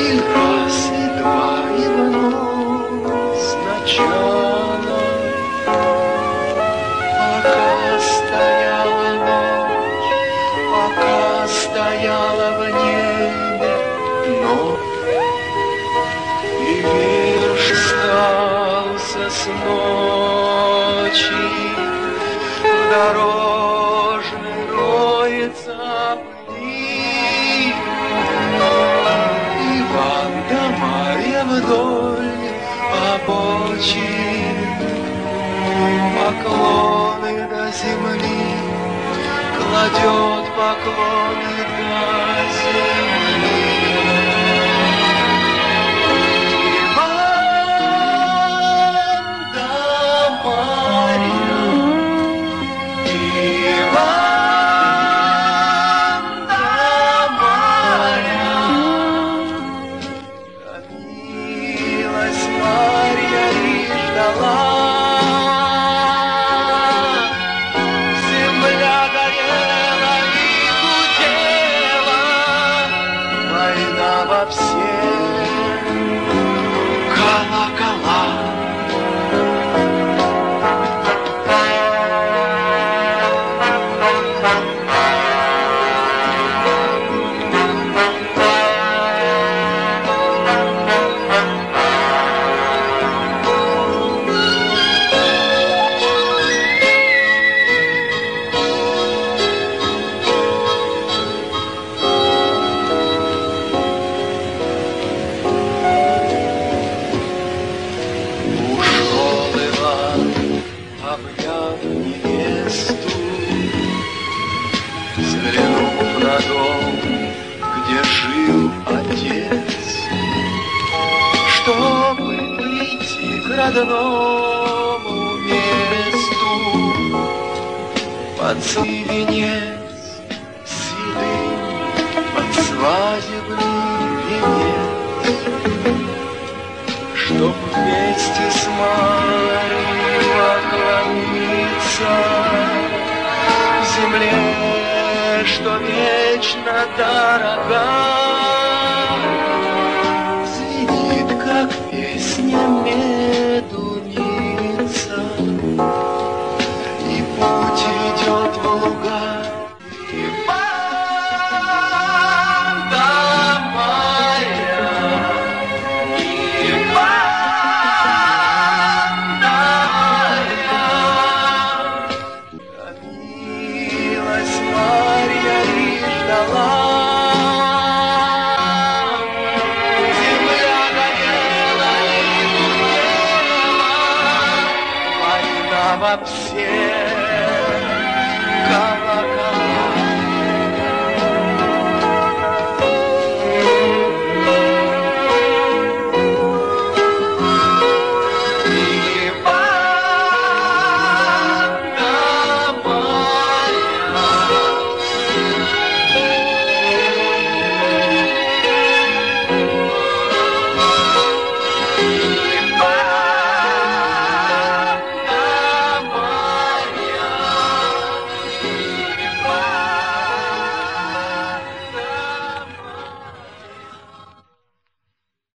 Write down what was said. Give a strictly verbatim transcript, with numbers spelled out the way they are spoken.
И раз, и два, и вновь сначала, пока стояла ночь, пока стояла в небе ночь, и верш остался с ночи в дорожной роется пыль. Ванда Марья вдоль обочин поклоны до земли кладет, поклоны до земли. Ванда Марья, земля горела и гудела, война во все колокола. Обняв невесту, взглянув на дом, где жил отец, чтобы выйти к родному месту, под свой венец седым, под свадебный венец, чтоб вместе с Марьей поклониться земле, что вечно дорога, звенит, как песня медуница, и путь идет в луга. И Ванда Марья, и Ванда томилась Марья и ждала. Земля горела и гудела, война во все